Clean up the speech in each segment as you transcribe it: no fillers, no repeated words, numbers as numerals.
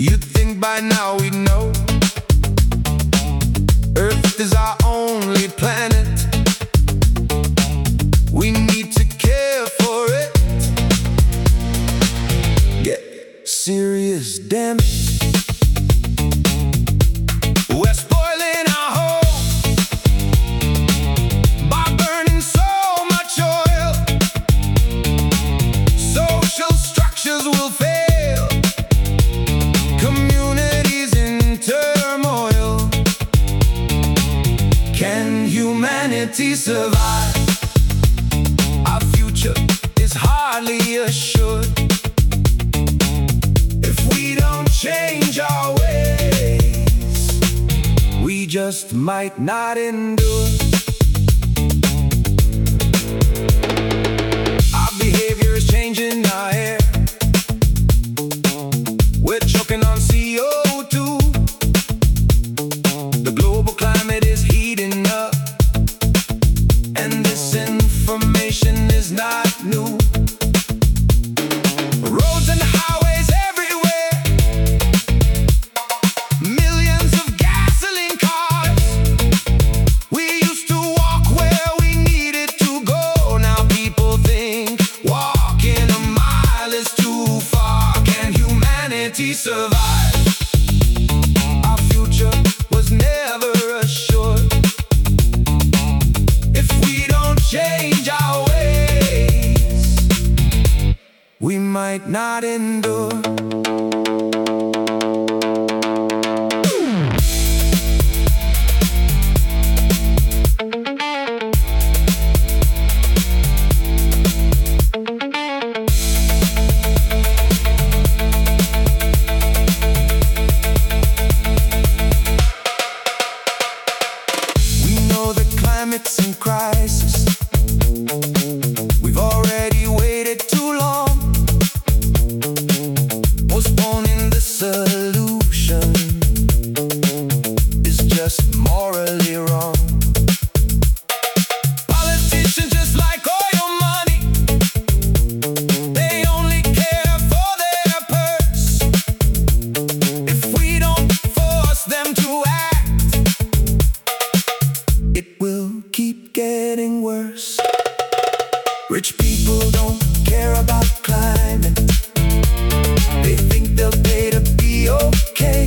You'd think by now we'd know Earth is our only planet. We need to care for it. Get serious, damn it. We're spoiling our home by burning so much oil. Social structures will fail, communities in turmoil. Can humanity survive? Our future is hardly assured if we don't change our ways. We just might not endure. Our behavior is changing our air. We're choking on CO2. The global climate is heating up, and this information is not new. Roads and highways everywhere, millions of gasoline cars. We used to walk where we needed to go. Now people think walking a mile is too far. Can humanity survive? Our future was never assured if we don't change our ways. We might not endure. We know the climate's in crisis. We've already waited too long, postponing the solution is just morally wrong. Politicians just like oil money, they only care for their purse. If we don't force them to act, it will keep getting worse. Rich people don't care about climate. They think they'll pay to be okay.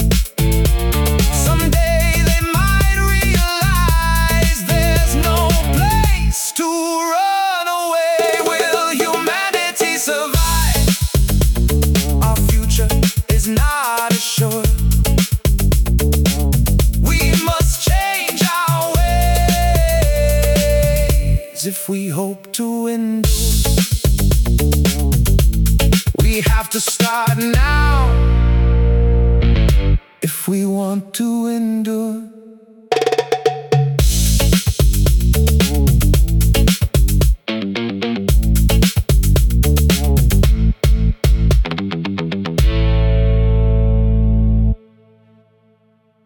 Someday they might realize there's no place to run away. Will humanity survive? Our future is not assured. We must change our ways if we hope to endure. We have to start now if we want to endure.